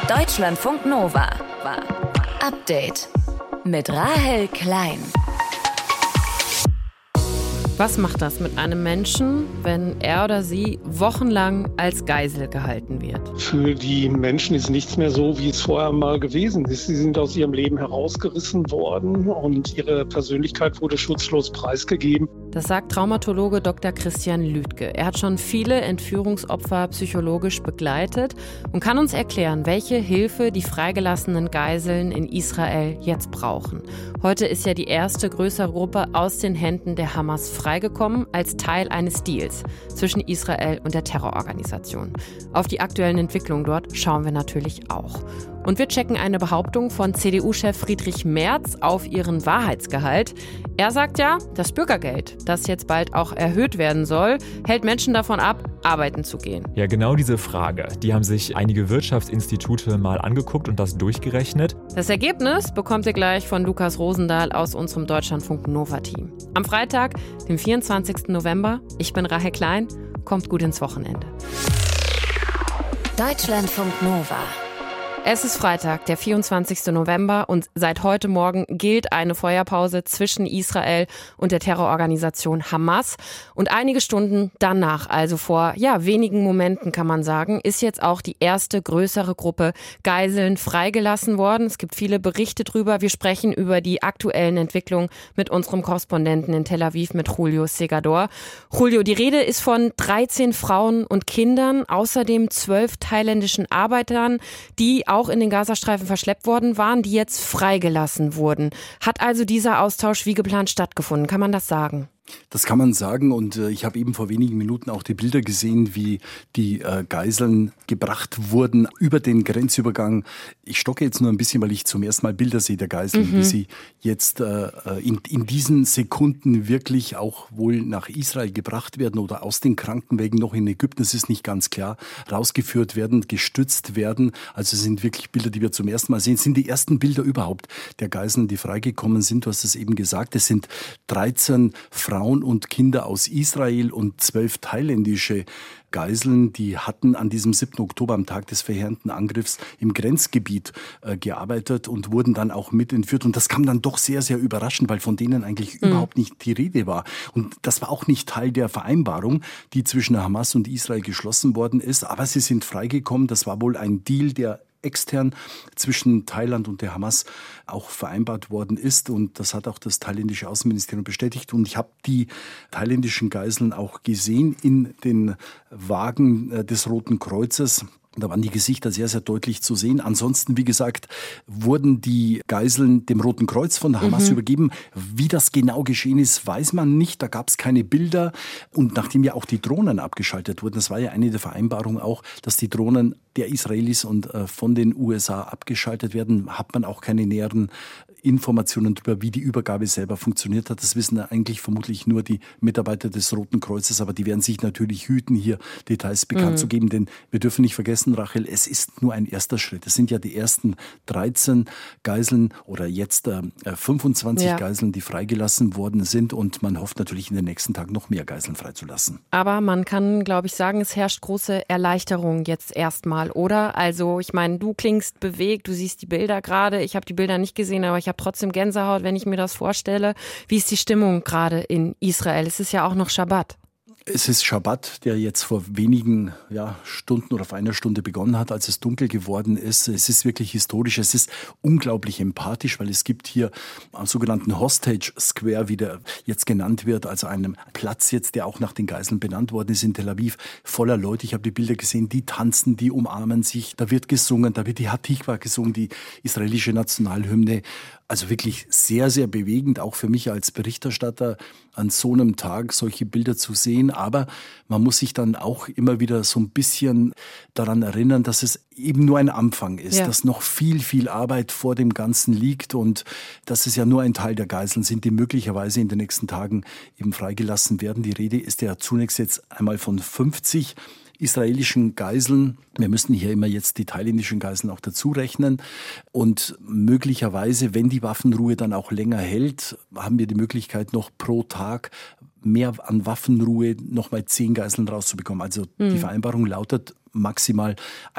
Deutschlandfunk Nova. Update mit Rahel Klein. Was macht das mit einem Menschen, wenn er oder sie wochenlang als Geisel gehalten wird? Für die Menschen ist nichts mehr so, wie es vorher mal gewesen ist. Sie sind aus ihrem Leben herausgerissen worden und ihre Persönlichkeit wurde schutzlos preisgegeben. Das sagt Traumatologe Dr. Christian Lüdke. Er hat schon viele Entführungsopfer psychologisch begleitet und kann uns erklären, welche Hilfe die freigelassenen Geiseln in Israel jetzt brauchen. Heute ist ja die erste größere Gruppe aus den Händen der Hamas freigekommen als Teil eines Deals zwischen Israel und der Terrororganisation. Auf die aktuellen Entwicklungen dort schauen wir natürlich auch. Und wir checken eine Behauptung von CDU-Chef Friedrich Merz auf ihren Wahrheitsgehalt. Er sagt ja, das Bürgergeld, das jetzt bald auch erhöht werden soll, hält Menschen davon ab, arbeiten zu gehen. Ja, genau diese Frage, die haben sich einige Wirtschaftsinstitute mal angeguckt und das durchgerechnet. Das Ergebnis bekommt ihr gleich von Lukas Rosendahl aus unserem Deutschlandfunk Nova-Team. Am Freitag, dem 24. November, ich bin Rahel Klein, kommt gut ins Wochenende. Deutschlandfunk Nova. Es ist Freitag, der 24. November und seit heute Morgen gilt eine Feuerpause zwischen Israel und der Terrororganisation Hamas. Und einige Stunden danach, also vor wenigen Momenten kann man sagen, ist jetzt auch die erste größere Gruppe Geiseln freigelassen worden. Es gibt viele Berichte drüber. Wir sprechen über die aktuellen Entwicklungen mit unserem Korrespondenten in Tel Aviv, mit Julio Segador. Julio, die Rede ist von 13 Frauen und Kindern, außerdem 12 thailändischen Arbeitern, die auch in den Gazastreifen verschleppt worden waren, die jetzt freigelassen wurden. Hat also dieser Austausch wie geplant stattgefunden? Kann man das sagen? Das kann man sagen und ich habe eben vor wenigen Minuten auch die Bilder gesehen, wie die Geiseln gebracht wurden über den Grenzübergang. Ich stocke jetzt nur ein bisschen, weil ich zum ersten Mal Bilder sehe der Geiseln, wie sie jetzt in diesen Sekunden wirklich auch wohl nach Israel gebracht werden oder aus den Krankenwägen noch in Ägypten, das ist nicht ganz klar, rausgeführt werden, gestützt werden. Also es sind wirklich Bilder, die wir zum ersten Mal sehen. Es sind die ersten Bilder überhaupt der Geiseln, die freigekommen sind. Du hast es eben gesagt, es sind 13 Frauen und Kinder aus Israel und 12 thailändische Geiseln, die hatten an diesem 7. Oktober, am Tag des verheerenden Angriffs, im Grenzgebiet gearbeitet und wurden dann auch mit entführt. Und das kam dann doch sehr, sehr überraschend, weil von denen eigentlich überhaupt nicht die Rede war. Und das war auch nicht Teil der Vereinbarung, die zwischen Hamas und Israel geschlossen worden ist. Aber sie sind freigekommen. Das war wohl ein Deal, der extern zwischen Thailand und der Hamas auch vereinbart worden ist. Und das hat auch das thailändische Außenministerium bestätigt. Und ich habe die thailändischen Geiseln auch gesehen in den Wagen des Roten Kreuzes. Da waren die Gesichter sehr, sehr deutlich zu sehen. Ansonsten, wie gesagt, wurden die Geiseln dem Roten Kreuz von der Hamas übergeben. Wie das genau geschehen ist, weiß man nicht. Da gab es keine Bilder. Und nachdem ja auch die Drohnen abgeschaltet wurden, das war ja eine der Vereinbarungen auch, dass die Drohnen der Israelis und von den USA abgeschaltet werden, hat man auch keine näheren Informationen darüber, wie die Übergabe selber funktioniert hat. Das wissen eigentlich vermutlich nur die Mitarbeiter des Roten Kreuzes, aber die werden sich natürlich hüten, hier Details bekannt zu geben, denn wir dürfen nicht vergessen, Rachel, es ist nur ein erster Schritt. Es sind ja die ersten 13 Geiseln oder jetzt 25 Geiseln, die freigelassen worden sind und man hofft natürlich in den nächsten Tagen noch mehr Geiseln freizulassen. Aber man kann, glaube ich, sagen, es herrscht große Erleichterung jetzt erstmal, oder? Also ich meine, du klingst bewegt, du siehst die Bilder gerade. Ich habe die Bilder nicht gesehen, aber ich habe trotzdem Gänsehaut, wenn ich mir das vorstelle. Wie ist die Stimmung gerade in Israel? Es ist ja auch noch Schabbat. Es ist Schabbat, der jetzt vor wenigen Stunden oder vor einer Stunde begonnen hat, als es dunkel geworden ist. Es ist wirklich historisch, es ist unglaublich empathisch, weil es gibt hier am sogenannten Hostage Square, wie der jetzt genannt wird, also einem Platz jetzt, der auch nach den Geiseln benannt worden ist in Tel Aviv, voller Leute. Ich habe die Bilder gesehen, die tanzen, die umarmen sich, da wird gesungen, da wird die Hatikva gesungen, die israelische Nationalhymne. Also wirklich sehr, sehr bewegend, auch für mich als Berichterstatter an so einem Tag solche Bilder zu sehen. Aber man muss sich dann auch immer wieder so ein bisschen daran erinnern, dass es eben nur ein Anfang ist, dass noch viel, viel Arbeit vor dem Ganzen liegt und dass es ja nur ein Teil der Geiseln sind, die möglicherweise in den nächsten Tagen eben freigelassen werden. Die Rede ist ja zunächst jetzt einmal von 50 israelischen Geiseln. Wir müssen hier immer jetzt die thailändischen Geiseln auch dazu rechnen. Und möglicherweise, wenn die Waffenruhe dann auch länger hält, haben wir die Möglichkeit, noch pro Tag mehr an Waffenruhe nochmal 10 Geiseln rauszubekommen. Also die Vereinbarung lautet maximal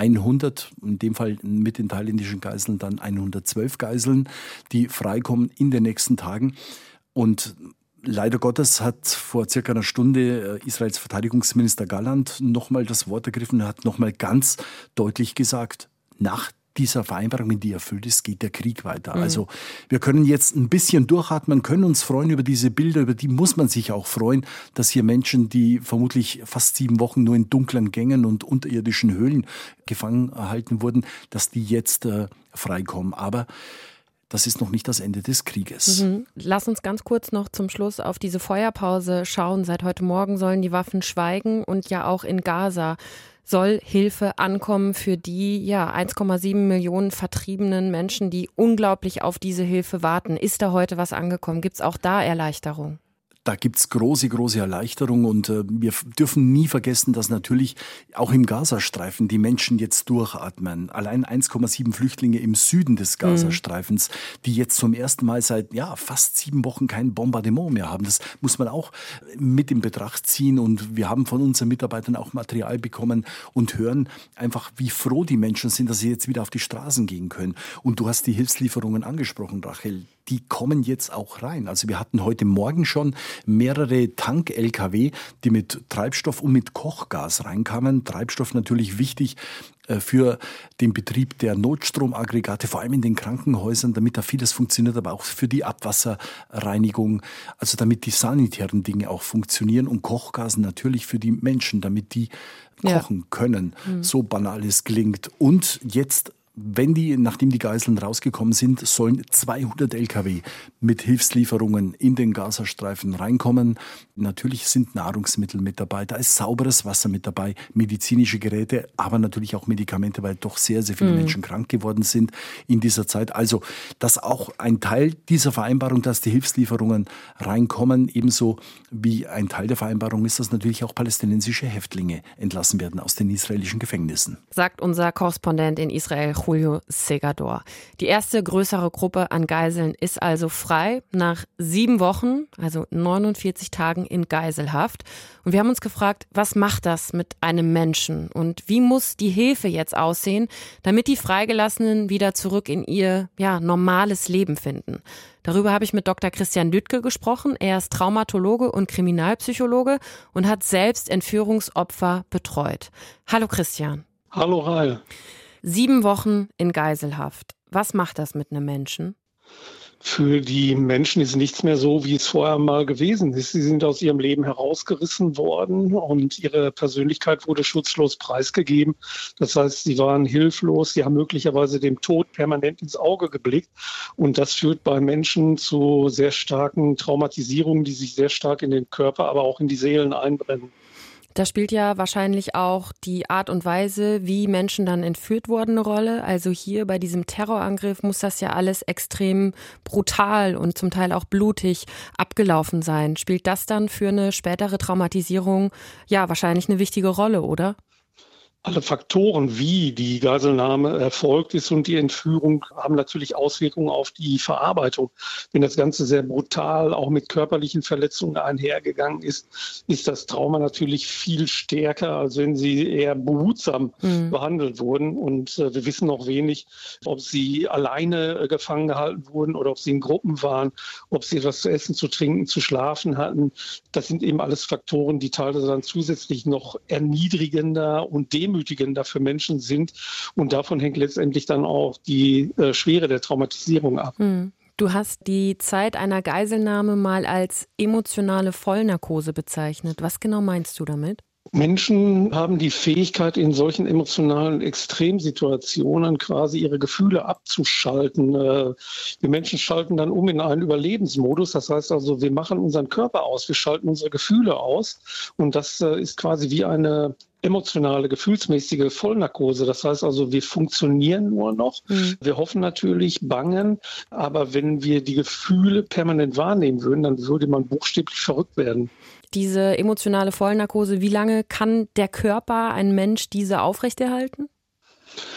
100, in dem Fall mit den thailändischen Geiseln dann 112 Geiseln, die freikommen in den nächsten Tagen. Und leider Gottes hat vor circa einer Stunde Israels Verteidigungsminister Gallant nochmal das Wort ergriffen und hat nochmal ganz deutlich gesagt, nach dieser Vereinbarung, wenn die erfüllt ist, geht der Krieg weiter. Also wir können jetzt ein bisschen durchatmen, können uns freuen über diese Bilder, über die muss man sich auch freuen, dass hier Menschen, die vermutlich fast 7 Wochen nur in dunklen Gängen und unterirdischen Höhlen gefangen erhalten wurden, dass die jetzt freikommen. Aber das ist noch nicht das Ende des Krieges. Lass uns ganz kurz noch zum Schluss auf diese Feuerpause schauen. Seit heute Morgen sollen die Waffen schweigen und ja auch in Gaza soll Hilfe ankommen für die 1,7 Millionen vertriebenen Menschen, die unglaublich auf diese Hilfe warten. Ist da heute was angekommen? Gibt es auch da Erleichterung? Da gibt's große Erleichterung und wir dürfen nie vergessen, dass natürlich auch im Gazastreifen die Menschen jetzt durchatmen. Allein 1,7 Flüchtlinge im Süden des Gazastreifens, die jetzt zum ersten Mal seit fast 7 Wochen kein Bombardement mehr haben. Das muss man auch mit in Betracht ziehen und wir haben von unseren Mitarbeitern auch Material bekommen und hören einfach, wie froh die Menschen sind, dass sie jetzt wieder auf die Straßen gehen können. Und du hast die Hilfslieferungen angesprochen, Rachel. Die kommen jetzt auch rein. Also wir hatten heute Morgen schon mehrere Tank-LKW, die mit Treibstoff und mit Kochgas reinkamen. Treibstoff natürlich wichtig für den Betrieb der Notstromaggregate, vor allem in den Krankenhäusern, damit da vieles funktioniert, aber auch für die Abwasserreinigung, also damit die sanitären Dinge auch funktionieren und Kochgas natürlich für die Menschen, damit die kochen können. So banal es klingt. Und jetzt nachdem die Geiseln rausgekommen sind, sollen 200 LKW mit Hilfslieferungen in den Gazastreifen reinkommen. Natürlich sind Nahrungsmittel mit dabei, da ist sauberes Wasser mit dabei, medizinische Geräte, aber natürlich auch Medikamente, weil doch sehr, sehr viele Menschen krank geworden sind in dieser Zeit. Also das auch ein Teil dieser Vereinbarung, dass die Hilfslieferungen reinkommen, ebenso wie ein Teil der Vereinbarung ist, dass natürlich auch palästinensische Häftlinge entlassen werden aus den israelischen Gefängnissen. Sagt unser Korrespondent in Israel, Julio Segador. Die erste größere Gruppe an Geiseln ist also frei nach 7 Wochen, also 49 Tagen in Geiselhaft. Und wir haben uns gefragt, was macht das mit einem Menschen und wie muss die Hilfe jetzt aussehen, damit die Freigelassenen wieder zurück in ihr normales Leben finden. Darüber habe ich mit Dr. Christian Lüttke gesprochen. Er ist Traumatologe und Kriminalpsychologe und hat selbst Entführungsopfer betreut. Hallo Christian. Hallo Rahel. 7 Wochen in Geiselhaft. Was macht das mit einem Menschen? Für die Menschen ist nichts mehr so, wie es vorher mal gewesen ist. Sie sind aus ihrem Leben herausgerissen worden und ihre Persönlichkeit wurde schutzlos preisgegeben. Das heißt, sie waren hilflos, sie haben möglicherweise dem Tod permanent ins Auge geblickt. Und das führt bei Menschen zu sehr starken Traumatisierungen, die sich sehr stark in den Körper, aber auch in die Seelen einbrennen. Da spielt ja wahrscheinlich auch die Art und Weise, wie Menschen dann entführt wurden, eine Rolle. Also hier bei diesem Terrorangriff muss das ja alles extrem brutal und zum Teil auch blutig abgelaufen sein. Spielt das dann für eine spätere Traumatisierung wahrscheinlich eine wichtige Rolle, oder? Alle Faktoren, wie die Geiselnahme erfolgt ist und die Entführung, haben natürlich Auswirkungen auf die Verarbeitung. Wenn das Ganze sehr brutal, auch mit körperlichen Verletzungen einhergegangen ist, ist das Trauma natürlich viel stärker, als wenn sie eher behutsam behandelt wurden. Und wir wissen noch wenig, ob sie alleine gefangen gehalten wurden oder ob sie in Gruppen waren, ob sie etwas zu essen, zu trinken, zu schlafen hatten. Das sind eben alles Faktoren, die teilweise dann zusätzlich noch erniedrigender und demütigender für Menschen sind. Und davon hängt letztendlich dann auch die Schwere der Traumatisierung ab. Du hast die Zeit einer Geiselnahme mal als emotionale Vollnarkose bezeichnet. Was genau meinst du damit? Menschen haben die Fähigkeit, in solchen emotionalen Extremsituationen quasi ihre Gefühle abzuschalten. Die Menschen schalten dann um in einen Überlebensmodus. Das heißt also, wir machen unseren Körper aus, wir schalten unsere Gefühle aus. Und das ist quasi wie eine emotionale, gefühlsmäßige Vollnarkose. Das heißt also, wir funktionieren nur noch. Wir hoffen natürlich, bangen. Aber wenn wir die Gefühle permanent wahrnehmen würden, dann würde man buchstäblich verrückt werden. Diese emotionale Vollnarkose, wie lange kann der Körper, ein Mensch, diese aufrechterhalten?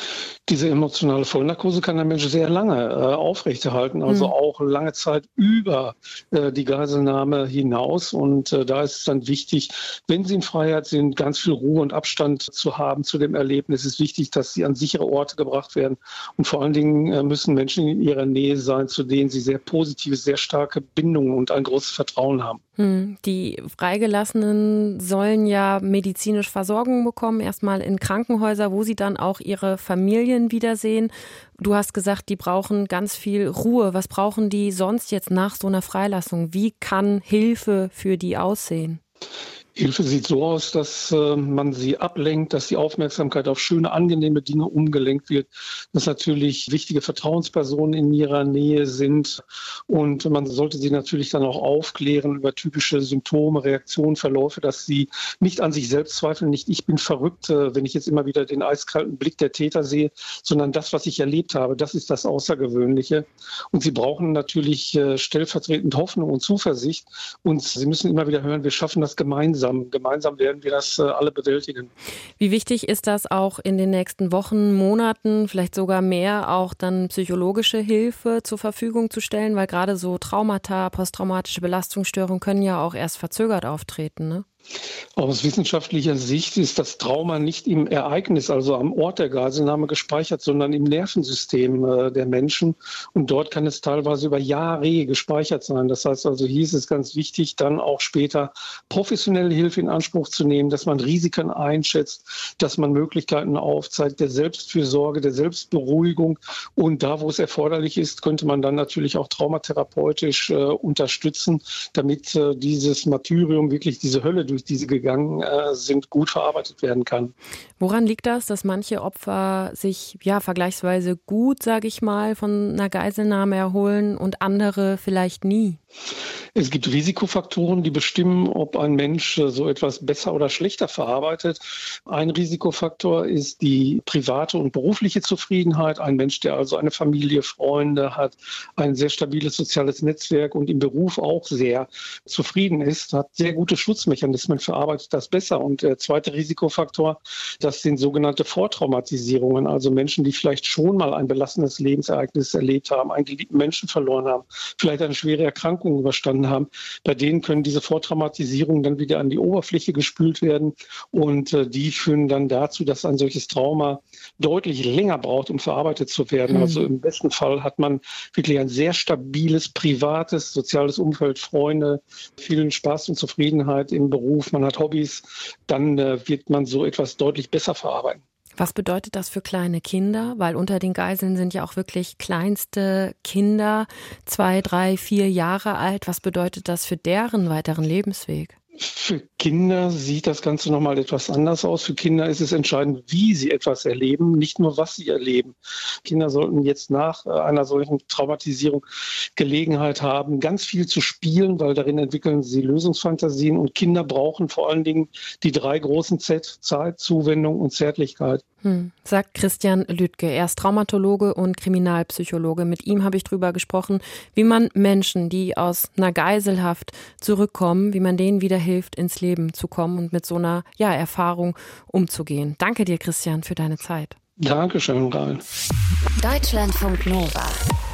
Diese emotionale Vollnarkose kann der Mensch sehr lange aufrechterhalten, also auch lange Zeit über die Geiselnahme hinaus. Und da ist es dann wichtig, wenn sie in Freiheit sind, ganz viel Ruhe und Abstand zu haben zu dem Erlebnis. Es ist wichtig, dass sie an sichere Orte gebracht werden. Und vor allen Dingen müssen Menschen in ihrer Nähe sein, zu denen sie sehr positive, sehr starke Bindungen und ein großes Vertrauen haben. Die Freigelassenen sollen ja medizinische Versorgung bekommen, erstmal in Krankenhäuser, wo sie dann auch ihre Familien wiedersehen. Du hast gesagt, die brauchen ganz viel Ruhe. Was brauchen die sonst jetzt nach so einer Freilassung? Wie kann Hilfe für die aussehen? Hilfe sieht so aus, dass man sie ablenkt, dass die Aufmerksamkeit auf schöne, angenehme Dinge umgelenkt wird, dass natürlich wichtige Vertrauenspersonen in ihrer Nähe sind und man sollte sie natürlich dann auch aufklären über typische Symptome, Reaktionen, Verläufe, dass sie nicht an sich selbst zweifeln, nicht ich bin verrückt, wenn ich jetzt immer wieder den eiskalten Blick der Täter sehe, sondern das, was ich erlebt habe, das ist das Außergewöhnliche. Und sie brauchen natürlich stellvertretend Hoffnung und Zuversicht und sie müssen immer wieder hören, wir schaffen das gemeinsam. Gemeinsam werden wir das alle bewältigen. Wie wichtig ist das auch in den nächsten Wochen, Monaten, vielleicht sogar mehr, auch dann psychologische Hilfe zur Verfügung zu stellen? Weil gerade so Traumata, posttraumatische Belastungsstörungen können ja auch erst verzögert auftreten, ne? Aus wissenschaftlicher Sicht ist das Trauma nicht im Ereignis, also am Ort der Geiselnahme gespeichert, sondern im Nervensystem der Menschen. Und dort kann es teilweise über Jahre gespeichert sein. Das heißt also, hier ist es ganz wichtig, dann auch später professionelle Hilfe in Anspruch zu nehmen, dass man Risiken einschätzt, dass man Möglichkeiten aufzeigt der Selbstfürsorge, der Selbstberuhigung. Und da, wo es erforderlich ist, könnte man dann natürlich auch traumatherapeutisch unterstützen, damit dieses Martyrium, wirklich diese Hölle, durch die sie gegangen sind, gut verarbeitet werden kann. Woran liegt das, dass manche Opfer sich vergleichsweise gut, sage ich mal, von einer Geiselnahme erholen und andere vielleicht nie? Es gibt Risikofaktoren, die bestimmen, ob ein Mensch so etwas besser oder schlechter verarbeitet. Ein Risikofaktor ist die private und berufliche Zufriedenheit. Ein Mensch, der also eine Familie, Freunde hat, ein sehr stabiles soziales Netzwerk und im Beruf auch sehr zufrieden ist, hat sehr gute Schutzmechanismen, verarbeitet das besser. Und der zweite Risikofaktor, das sind sogenannte Vortraumatisierungen, also Menschen, die vielleicht schon mal ein belassendes Lebensereignis erlebt haben, einen geliebten Menschen verloren haben, vielleicht eine schwere Erkrankung überstanden haben. Bei denen können diese Vortraumatisierungen dann wieder an die Oberfläche gespült werden und die führen dann dazu, dass ein solches Trauma deutlich länger braucht, um verarbeitet zu werden. Also im besten Fall hat man wirklich ein sehr stabiles, privates, soziales Umfeld, Freunde, vielen Spaß und Zufriedenheit im Beruf, man hat Hobbys, dann wird man so etwas deutlich besser verarbeiten. Was bedeutet das für kleine Kinder? Weil unter den Geiseln sind ja auch wirklich kleinste Kinder, 2, 3, 4 Jahre alt. Was bedeutet das für deren weiteren Lebensweg? Für Kinder sieht das Ganze nochmal etwas anders aus. Für Kinder ist es entscheidend, wie sie etwas erleben, nicht nur was sie erleben. Kinder sollten jetzt nach einer solchen Traumatisierung Gelegenheit haben, ganz viel zu spielen, weil darin entwickeln sie Lösungsfantasien. Und Kinder brauchen vor allen Dingen die 3 großen Z: Zeit, Zuwendung und Zärtlichkeit. Sagt Christian Lüdtke. Er ist Traumatologe und Kriminalpsychologe. Mit ihm habe ich darüber gesprochen, wie man Menschen, die aus einer Geiselhaft zurückkommen, wie man denen wieder hilft, ins Leben zu kommen und mit so einer Erfahrung umzugehen. Danke dir, Christian, für deine Zeit. Dankeschön, Rahel. Deutschlandfunk Nova.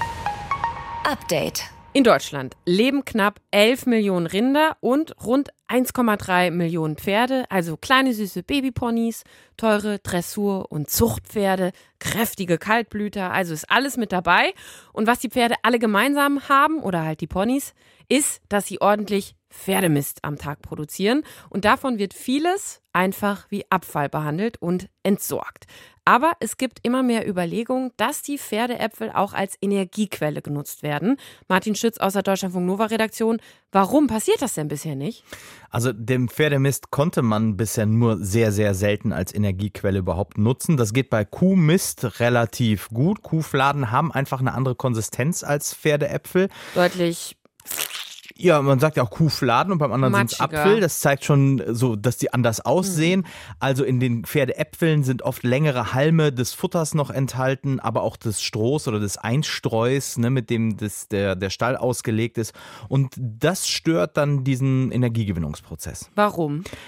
Update. In Deutschland leben knapp 11 Millionen Rinder und rund 1,3 Millionen Pferde, also kleine süße Babyponys, teure Dressur- und Zuchtpferde, kräftige Kaltblüter, also ist alles mit dabei. Und was die Pferde alle gemeinsam haben, oder halt die Ponys, ist, dass sie ordentlich Pferdemist am Tag produzieren. Und davon wird vieles einfach wie Abfall behandelt und entsorgt. Aber es gibt immer mehr Überlegungen, dass die Pferdeäpfel auch als Energiequelle genutzt werden. Martin Schütz aus der Deutschlandfunk Nova Redaktion. Warum passiert das denn bisher nicht? Also den Pferdemist konnte man bisher nur sehr, sehr selten als Energiequelle überhaupt nutzen. Das geht bei Kuhmist relativ gut. Kuhfladen haben einfach eine andere Konsistenz als Pferdeäpfel. Deutlich. Ja, man sagt ja auch Kuhfladen und beim anderen sind es Apfel. Das zeigt schon so, dass die anders aussehen. Also in den Pferdeäpfeln sind oft längere Halme des Futters noch enthalten, aber auch des Strohs oder des Einstreus, ne, mit dem der Stall ausgelegt ist. Und das stört dann diesen Energiegewinnungsprozess. Warum?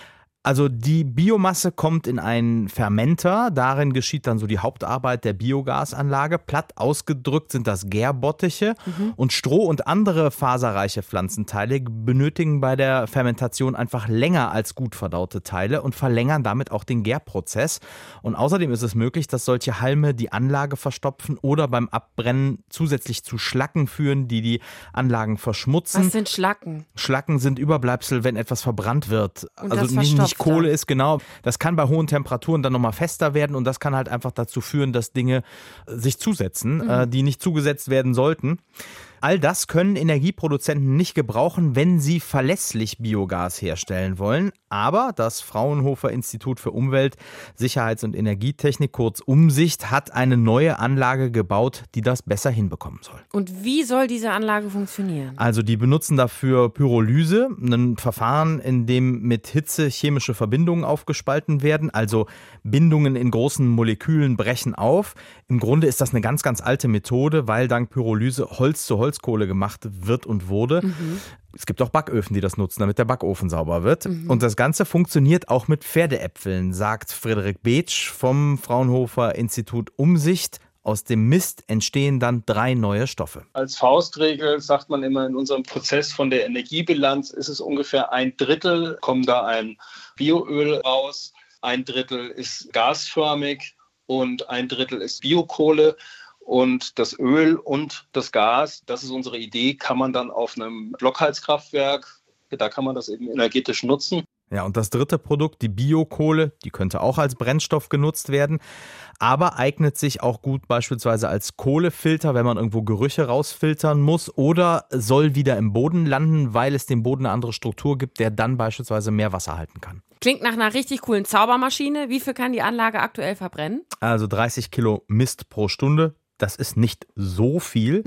Also die Biomasse kommt in einen Fermenter, darin geschieht dann so die Hauptarbeit der Biogasanlage. Platt ausgedrückt sind das Gärbottiche und Stroh und andere faserreiche Pflanzenteile benötigen bei der Fermentation einfach länger als gut verdaute Teile und verlängern damit auch den Gärprozess. Und außerdem ist es möglich, dass solche Halme die Anlage verstopfen oder beim Abbrennen zusätzlich zu Schlacken führen, die Anlagen verschmutzen. Was sind Schlacken? Schlacken sind Überbleibsel, wenn etwas verbrannt wird. Und also das nicht Kohle ist, genau. Das kann bei hohen Temperaturen dann nochmal fester werden und das kann halt einfach dazu führen, dass Dinge sich zusetzen, die nicht zugesetzt werden sollten. All das können Energieproduzenten nicht gebrauchen, wenn sie verlässlich Biogas herstellen wollen. Aber das Fraunhofer Institut für Umwelt, Sicherheits- und Energietechnik, kurz Umsicht, hat eine neue Anlage gebaut, die das besser hinbekommen soll. Und wie soll diese Anlage funktionieren? Also die benutzen dafür Pyrolyse, ein Verfahren, in dem mit Hitze chemische Verbindungen aufgespalten werden. Also Bindungen in großen Molekülen brechen auf. Im Grunde ist das eine ganz, ganz alte Methode, weil dank Pyrolyse Holz zu Holzkohle gemacht wird und wurde. Es gibt auch Backöfen, die das nutzen, damit der Backofen sauber wird. Und das Ganze funktioniert auch mit Pferdeäpfeln, sagt Frederik Beetsch vom Fraunhofer Institut Umsicht. Aus dem Mist entstehen dann 3 neue Stoffe. Als Faustregel sagt man immer, in unserem Prozess von der Energiebilanz ist es ungefähr 1/3, kommt da ein Bioöl raus, 1/3 ist gasförmig und 1/3 ist Biokohle. Und das Öl und das Gas, das ist unsere Idee, kann man dann auf einem Blockheizkraftwerk, da kann man das eben energetisch nutzen. Ja, und das dritte Produkt, die Biokohle, die könnte auch als Brennstoff genutzt werden, aber eignet sich auch gut beispielsweise als Kohlefilter, wenn man irgendwo Gerüche rausfiltern muss, oder soll wieder im Boden landen, weil es dem Boden eine andere Struktur gibt, der dann beispielsweise mehr Wasser halten kann. Klingt nach einer richtig coolen Zaubermaschine. Wie viel kann die Anlage aktuell verbrennen? Also 30 Kilo Mist pro Stunde. Das ist nicht so viel,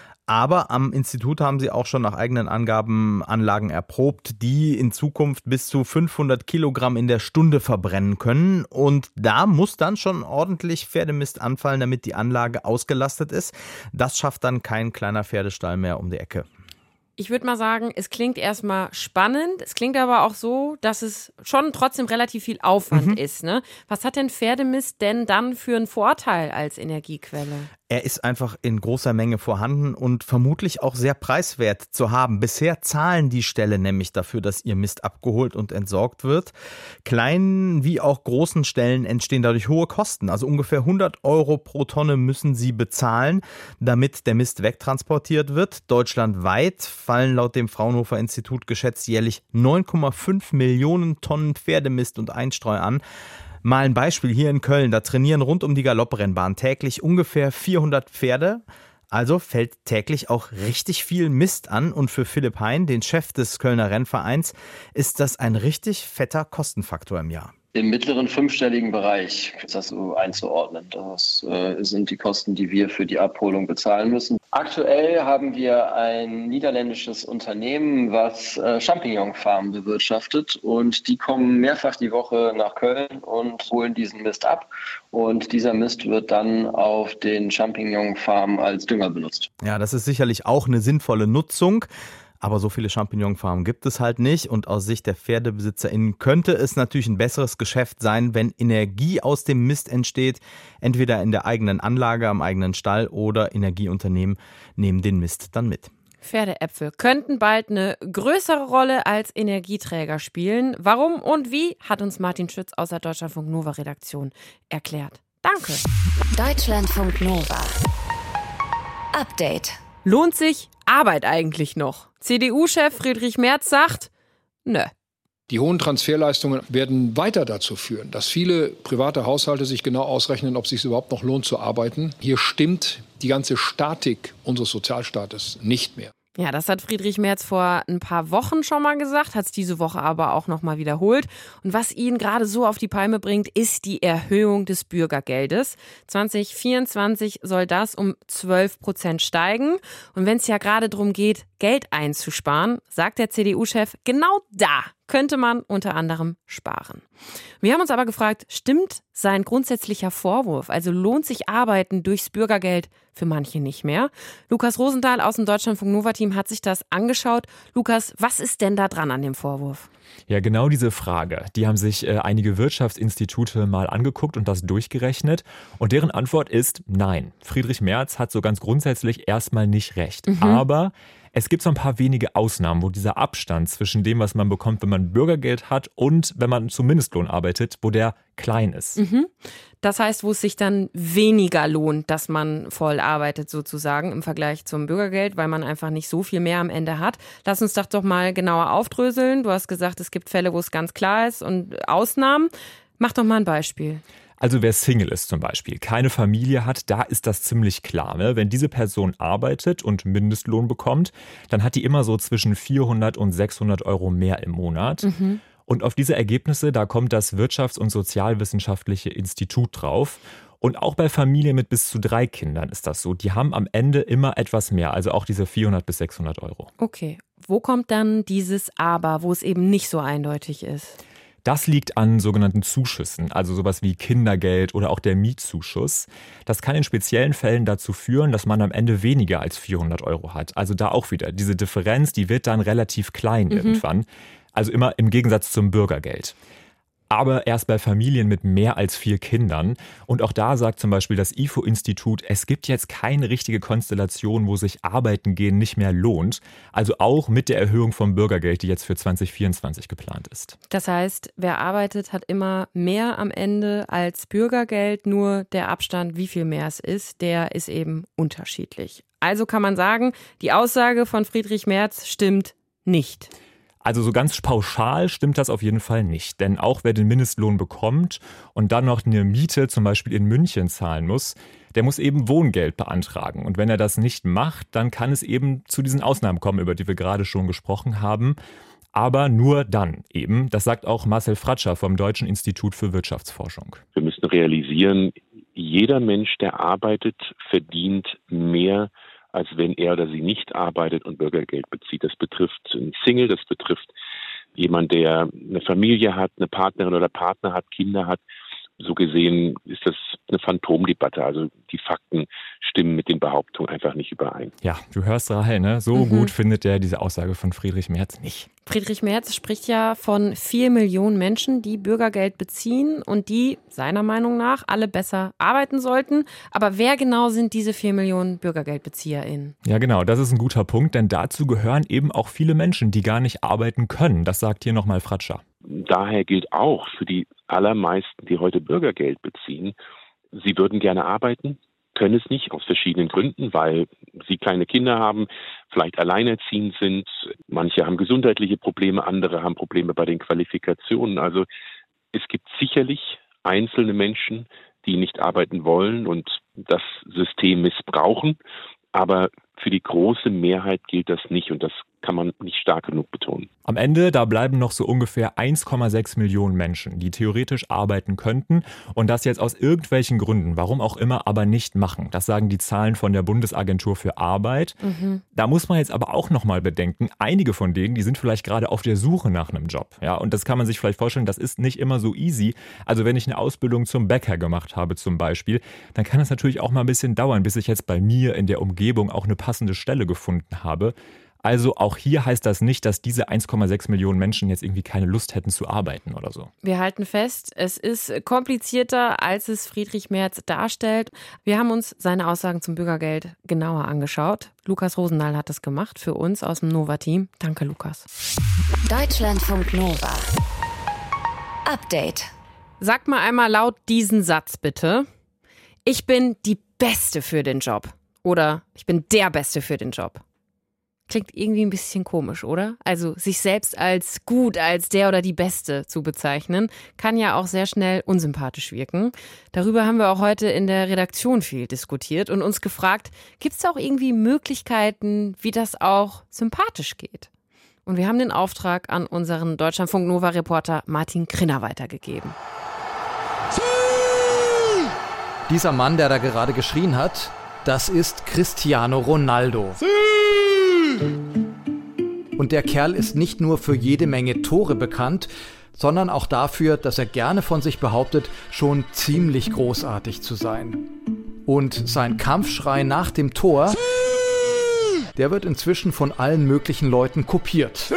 aber am Institut haben sie auch schon nach eigenen Angaben Anlagen erprobt, die in Zukunft bis zu 500 Kilogramm in der Stunde verbrennen können. Und da muss dann schon ordentlich Pferdemist anfallen, damit die Anlage ausgelastet ist. Das schafft dann kein kleiner Pferdestall mehr um die Ecke. Ich würde mal sagen, es klingt erstmal spannend. Es klingt aber auch so, dass es schon trotzdem relativ viel Aufwand ist. Ne? Was hat denn Pferdemist denn dann für einen Vorteil als Energiequelle? Er ist einfach in großer Menge vorhanden und vermutlich auch sehr preiswert zu haben. Bisher zahlen die Ställe nämlich dafür, dass ihr Mist abgeholt und entsorgt wird. Kleinen wie auch großen Ställen entstehen dadurch hohe Kosten. Also ungefähr 100 € pro Tonne müssen sie bezahlen, damit der Mist wegtransportiert wird. Deutschlandweit fallen laut dem Fraunhofer Institut geschätzt jährlich 9,5 Millionen Tonnen Pferdemist und Einstreu an. Mal ein Beispiel hier in Köln, da trainieren rund um die Galopprennbahn täglich ungefähr 400 Pferde. Also fällt täglich auch richtig viel Mist an und für Philipp Hein, den Chef des Kölner Rennvereins, ist das ein richtig fetter Kostenfaktor im Jahr. Im mittleren 5-stelligen Bereich ist das so einzuordnen. Das sind die Kosten, die wir für die Abholung bezahlen müssen. Aktuell haben wir ein niederländisches Unternehmen, was Champignonfarmen bewirtschaftet. Und die kommen mehrfach die Woche nach Köln und holen diesen Mist ab. Und dieser Mist wird dann auf den Champignonfarmen als Dünger benutzt. Ja, das ist sicherlich auch eine sinnvolle Nutzung. Aber so viele Champignonfarmen gibt es halt nicht. Und aus Sicht der PferdebesitzerInnen könnte es natürlich ein besseres Geschäft sein, wenn Energie aus dem Mist entsteht. Entweder in der eigenen Anlage, am eigenen Stall oder Energieunternehmen nehmen den Mist dann mit. Pferdeäpfel könnten bald eine größere Rolle als Energieträger spielen. Warum und wie, hat uns Martin Schütz aus der Deutschlandfunk Nova Redaktion erklärt. Danke. Deutschlandfunk Nova. Update. Lohnt sich Arbeit eigentlich noch? CDU-Chef Friedrich Merz sagt, nö. Die hohen Transferleistungen werden weiter dazu führen, dass viele private Haushalte sich genau ausrechnen, ob es sich überhaupt noch lohnt zu arbeiten. Hier stimmt die ganze Statik unseres Sozialstaates nicht mehr. Ja, das hat Friedrich Merz vor ein paar Wochen schon mal gesagt, hat es diese Woche aber auch noch mal wiederholt. Und was ihn gerade so auf die Palme bringt, ist die Erhöhung des Bürgergeldes. 2024 soll das um 12% steigen. Und wenn es ja gerade darum geht, Geld einzusparen, sagt der CDU-Chef, genau da könnte man unter anderem sparen. Wir haben uns aber gefragt, stimmt sein grundsätzlicher Vorwurf, also lohnt sich Arbeiten durchs Bürgergeld für manche nicht mehr? Lukas Rosendahl aus dem Deutschlandfunk Nova-Team hat sich das angeschaut. Lukas, was ist denn da dran an dem Vorwurf? Ja, genau diese Frage, die haben sich einige Wirtschaftsinstitute mal angeguckt und das durchgerechnet. Und deren Antwort ist nein. Friedrich Merz hat so ganz grundsätzlich erstmal nicht recht. Aber es gibt so ein paar wenige Ausnahmen, wo dieser Abstand zwischen dem, was man bekommt, wenn man Bürgergeld hat und wenn man zum Mindestlohn arbeitet, wo der klein ist. Das heißt, wo es sich dann weniger lohnt, dass man voll arbeitet sozusagen im Vergleich zum Bürgergeld, weil man einfach nicht so viel mehr am Ende hat. Lass uns das doch mal genauer aufdröseln. Du hast gesagt, es gibt Fälle, wo es ganz klar ist und Ausnahmen. Mach doch mal ein Beispiel. Also wer Single ist zum Beispiel, keine Familie hat, da ist das ziemlich klar. Ne? Wenn diese Person arbeitet und Mindestlohn bekommt, dann hat die immer so zwischen 400 und 600 Euro mehr im Monat. Und auf diese Ergebnisse, da kommt das Wirtschafts- und Sozialwissenschaftliche Institut drauf. Und auch bei Familien mit bis zu 3 Kindern ist das so. Die haben am Ende immer etwas mehr, also auch diese 400 bis 600 Euro. Okay, wo kommt dann dieses Aber, wo es eben nicht so eindeutig ist? Das liegt an sogenannten Zuschüssen, also sowas wie Kindergeld oder auch der Mietzuschuss. Das kann in speziellen Fällen dazu führen, dass man am Ende weniger als 400 Euro hat. Also da auch wieder, diese Differenz, die wird dann relativ klein irgendwann. Also immer im Gegensatz zum Bürgergeld. Aber erst bei Familien mit mehr als 4 Kindern. Und auch da sagt zum Beispiel das IFO-Institut, es gibt jetzt keine richtige Konstellation, wo sich Arbeiten gehen nicht mehr lohnt. Also auch mit der Erhöhung vom Bürgergeld, die jetzt für 2024 geplant ist. Das heißt, wer arbeitet, hat immer mehr am Ende als Bürgergeld. Nur der Abstand, wie viel mehr es ist, der ist eben unterschiedlich. Also kann man sagen, die Aussage von Friedrich Merz stimmt nicht. Also so ganz pauschal stimmt das auf jeden Fall nicht. Denn auch wer den Mindestlohn bekommt und dann noch eine Miete zum Beispiel in München zahlen muss, der muss eben Wohngeld beantragen. Und wenn er das nicht macht, dann kann es eben zu diesen Ausnahmen kommen, über die wir gerade schon gesprochen haben. Aber nur dann eben. Das sagt auch Marcel Fratscher vom Deutschen Institut für Wirtschaftsforschung. Wir müssen realisieren, jeder Mensch, der arbeitet, verdient mehr, als wenn er oder sie nicht arbeitet und Bürgergeld bezieht. Das betrifft einen Single, das betrifft jemanden, der eine Familie hat, eine Partnerin oder Partner hat, Kinder hat. So gesehen ist das eine Phantomdebatte. Also die Fakten stimmen mit den Behauptungen einfach nicht überein. Ja, du hörst, Rahel, ne? So gut findet er diese Aussage von Friedrich Merz nicht. Friedrich Merz spricht ja von 4 Millionen Menschen, die Bürgergeld beziehen und die, seiner Meinung nach, alle besser arbeiten sollten. Aber wer genau sind diese 4 Millionen BürgergeldbezieherInnen? Ja, genau, das ist ein guter Punkt, denn dazu gehören eben auch viele Menschen, die gar nicht arbeiten können. Das sagt hier nochmal Fratscher. Daher gilt auch für die allermeisten, die heute Bürgergeld beziehen, sie würden gerne arbeiten, können es nicht aus verschiedenen Gründen, weil sie kleine Kinder haben, vielleicht alleinerziehend sind. Manche haben gesundheitliche Probleme, andere haben Probleme bei den Qualifikationen. Also es gibt sicherlich einzelne Menschen, die nicht arbeiten wollen und das System missbrauchen. Aber für die große Mehrheit gilt das nicht und das kann man nicht stark genug betonen. Am Ende, da bleiben noch so ungefähr 1,6 Millionen Menschen, die theoretisch arbeiten könnten und das jetzt aus irgendwelchen Gründen, warum auch immer, aber nicht machen. Das sagen die Zahlen von der Bundesagentur für Arbeit. Da muss man jetzt aber auch nochmal bedenken, einige von denen, die sind vielleicht gerade auf der Suche nach einem Job. Ja, und das kann man sich vielleicht vorstellen, das ist nicht immer so easy. Also wenn ich eine Ausbildung zum Bäcker gemacht habe zum Beispiel, dann kann es natürlich auch mal ein bisschen dauern, bis ich jetzt bei mir in der Umgebung auch eine passende Stelle gefunden habe. Also auch hier heißt das nicht, dass diese 1,6 Millionen Menschen jetzt irgendwie keine Lust hätten zu arbeiten oder so. Wir halten fest, es ist komplizierter, als es Friedrich Merz darstellt. Wir haben uns seine Aussagen zum Bürgergeld genauer angeschaut. Lukas Rosendahl hat das gemacht für uns aus dem Nova-Team. Danke, Lukas. Deutschlandfunk Nova. Update. Sag mal einmal laut diesen Satz bitte. Ich bin die Beste für den Job. Oder ich bin der Beste für den Job. Klingt irgendwie ein bisschen komisch, oder? Also sich selbst als gut, als der oder die Beste zu bezeichnen, kann ja auch sehr schnell unsympathisch wirken. Darüber haben wir auch heute in der Redaktion viel diskutiert und uns gefragt, gibt es auch irgendwie Möglichkeiten, wie das auch sympathisch geht? Und wir haben den Auftrag an unseren Deutschlandfunk-Nova-Reporter Martin Krinner weitergegeben. Dieser Mann, der da gerade geschrien hat, das ist Cristiano Ronaldo. Und der Kerl ist nicht nur für jede Menge Tore bekannt, sondern auch dafür, dass er gerne von sich behauptet, schon ziemlich großartig zu sein. Und sein Kampfschrei nach dem Tor, der wird inzwischen von allen möglichen Leuten kopiert.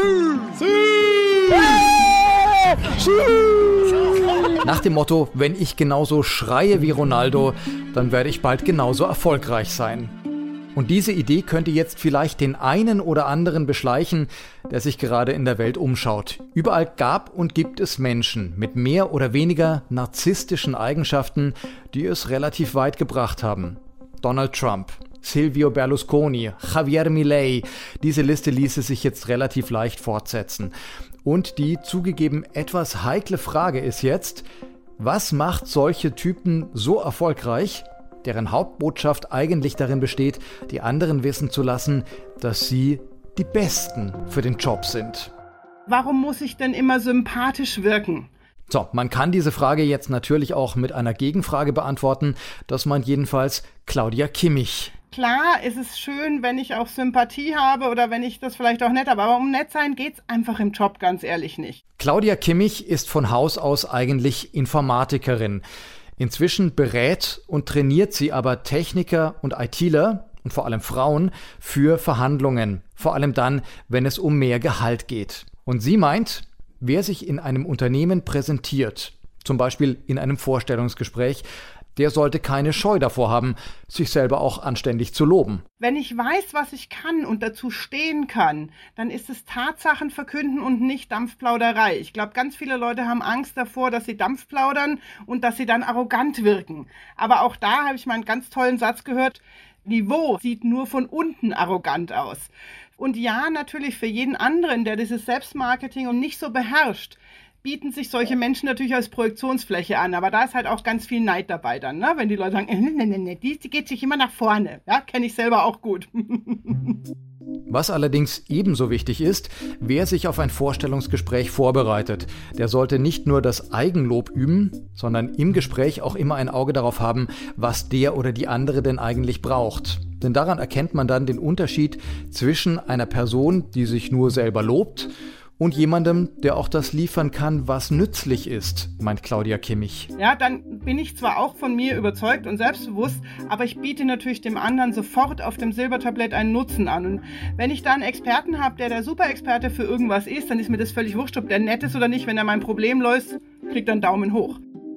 Nach dem Motto, wenn ich genauso schreie wie Ronaldo, dann werde ich bald genauso erfolgreich sein. Und diese Idee könnte jetzt vielleicht den einen oder anderen beschleichen, der sich gerade in der Welt umschaut. Überall gab und gibt es Menschen mit mehr oder weniger narzisstischen Eigenschaften, die es relativ weit gebracht haben. Donald Trump, Silvio Berlusconi, Javier Milei, diese Liste ließe sich jetzt relativ leicht fortsetzen. Und die zugegeben etwas heikle Frage ist jetzt, was macht solche Typen so erfolgreich, deren Hauptbotschaft eigentlich darin besteht, die anderen wissen zu lassen, dass sie die Besten für den Job sind? Warum muss ich denn immer sympathisch wirken? So, man kann diese Frage jetzt natürlich auch mit einer Gegenfrage beantworten. Das meint jedenfalls Claudia Kimmich. Klar, ist es schön, wenn ich auch Sympathie habe oder wenn ich das vielleicht auch nett habe, aber um nett sein geht's einfach im Job ganz ehrlich nicht. Claudia Kimmich ist von Haus aus eigentlich Informatikerin. Inzwischen berät und trainiert sie aber Techniker und ITler und vor allem Frauen für Verhandlungen. Vor allem dann, wenn es um mehr Gehalt geht. Und sie meint, wer sich in einem Unternehmen präsentiert, zum Beispiel in einem Vorstellungsgespräch, der sollte keine Scheu davor haben, sich selber auch anständig zu loben. Wenn ich weiß, was ich kann und dazu stehen kann, dann ist es Tatsachen verkünden und nicht Dampfplauderei. Ich glaube, ganz viele Leute haben Angst davor, dass sie Dampf plaudern und dass sie dann arrogant wirken. Aber auch da habe ich mal einen ganz tollen Satz gehört, Niveau sieht nur von unten arrogant aus. Und ja, natürlich für jeden anderen, der dieses Selbstmarketing und nicht so beherrscht, bieten sich solche Menschen natürlich als Projektionsfläche an, aber da ist halt auch ganz viel Neid dabei dann, ne? Wenn die Leute sagen, die geht sich immer nach vorne, ja, kenne ich selber auch gut. Was allerdings ebenso wichtig ist, wer sich auf ein Vorstellungsgespräch vorbereitet, der sollte nicht nur das Eigenlob üben, sondern im Gespräch auch immer ein Auge darauf haben, was der oder die andere denn eigentlich braucht. Denn daran erkennt man dann den Unterschied zwischen einer Person, die sich nur selber lobt, und jemandem, der auch das liefern kann, was nützlich ist, meint Claudia Kimmich. Ja, dann bin ich zwar auch von mir überzeugt und selbstbewusst, aber ich biete natürlich dem anderen sofort auf dem Silbertablett einen Nutzen an. Und wenn ich da einen Experten habe, der Superexperte für irgendwas ist, dann ist mir das völlig wurscht, ob der nett ist oder nicht. Wenn er mein Problem löst, kriegt er einen Daumen hoch.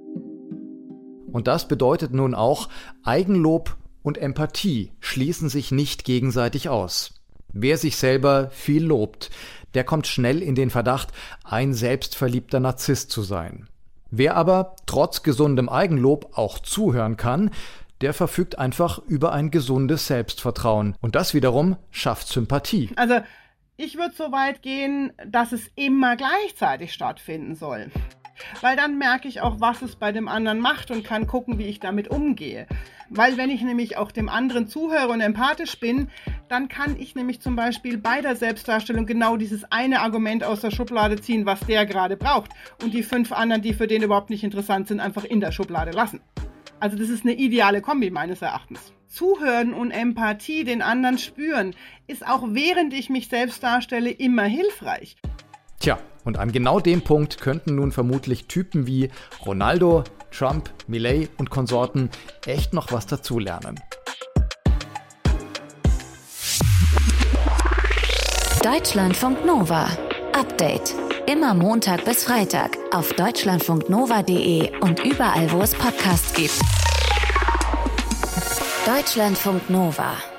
Und das bedeutet nun auch, Eigenlob und Empathie schließen sich nicht gegenseitig aus. Wer sich selber viel lobt, der kommt schnell in den Verdacht, ein selbstverliebter Narzisst zu sein. Wer aber trotz gesundem Eigenlob auch zuhören kann, der verfügt einfach über ein gesundes Selbstvertrauen. Und das wiederum schafft Sympathie. Also ich würde so weit gehen, dass es immer gleichzeitig stattfinden soll. Weil dann merke ich auch, was es bei dem anderen macht und kann gucken, wie ich damit umgehe. Weil wenn ich nämlich auch dem anderen zuhöre und empathisch bin, dann kann ich nämlich zum Beispiel bei der Selbstdarstellung genau dieses eine Argument aus der Schublade ziehen, was der gerade braucht. Und die 5 anderen, die für den überhaupt nicht interessant sind, einfach in der Schublade lassen. Also das ist eine ideale Kombi meines Erachtens. Zuhören und Empathie, den anderen spüren, ist auch während ich mich selbst darstelle immer hilfreich. Tja, und an genau dem Punkt könnten nun vermutlich Typen wie Ronaldo, Trump, Milei und Konsorten echt noch was dazulernen. Deutschlandfunk Nova. Update. Immer Montag bis Freitag auf deutschlandfunknova.de und überall, wo es Podcasts gibt. Deutschlandfunk Nova.